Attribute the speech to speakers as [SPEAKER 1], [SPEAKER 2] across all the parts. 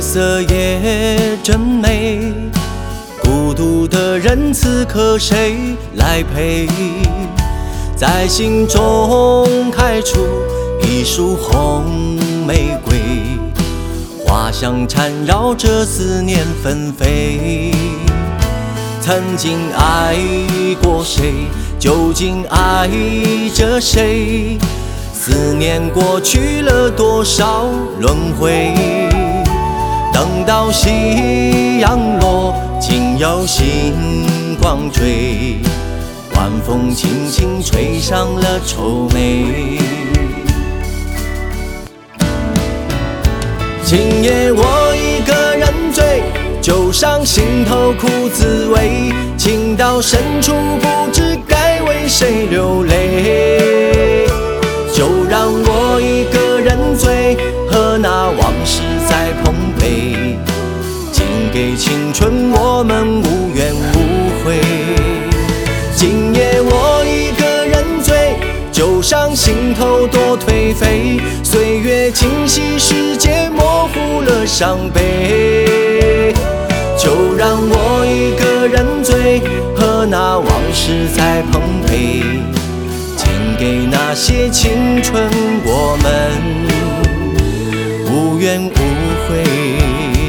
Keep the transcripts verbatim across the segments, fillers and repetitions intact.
[SPEAKER 1] 色也真美，孤独的人此刻谁来陪？在心中开出一束红玫瑰，花香缠绕着思念纷飞。曾经爱过谁，究竟爱着谁？思念过去了多少轮回？等到夕阳落，竟有星光追，晚风轻轻吹上了愁眉。今夜我一个人醉，酒上心头苦滋味，情到深处不知该为谁流泪。就让我一个人醉，和那往事在碰杯，敬给青春我们无怨无悔。今夜我一个人醉，酒上心头多颓废，岁月侵袭世界，模糊了伤悲。就让我一个人醉，和那往事在碰杯，敬给那些青春我们无怨无悔。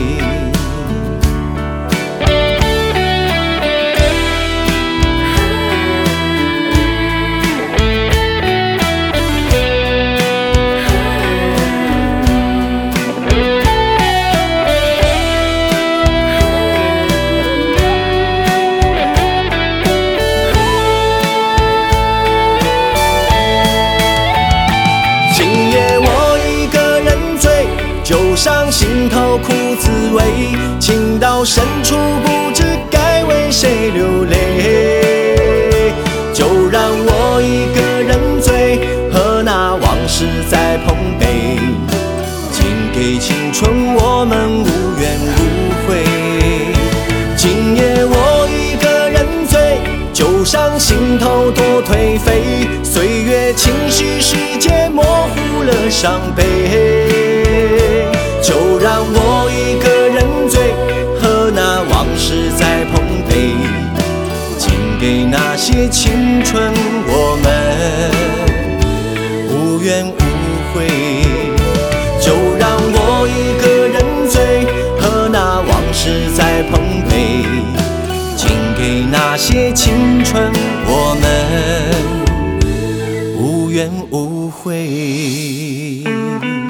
[SPEAKER 1] 酒上心头苦滋味，情到深处不知该为谁流泪。就让我一个人醉，和那往事在碰杯，敬给青春我们无怨无悔。今夜我一个人醉，酒上心头多颓废，岁月侵袭世界，模糊了伤悲。就让我一个人醉，和那往事在碰杯，敬给那些青春我们无怨无悔。就让我一个人醉，和那往事在碰杯，敬给那些青春我们无怨无悔。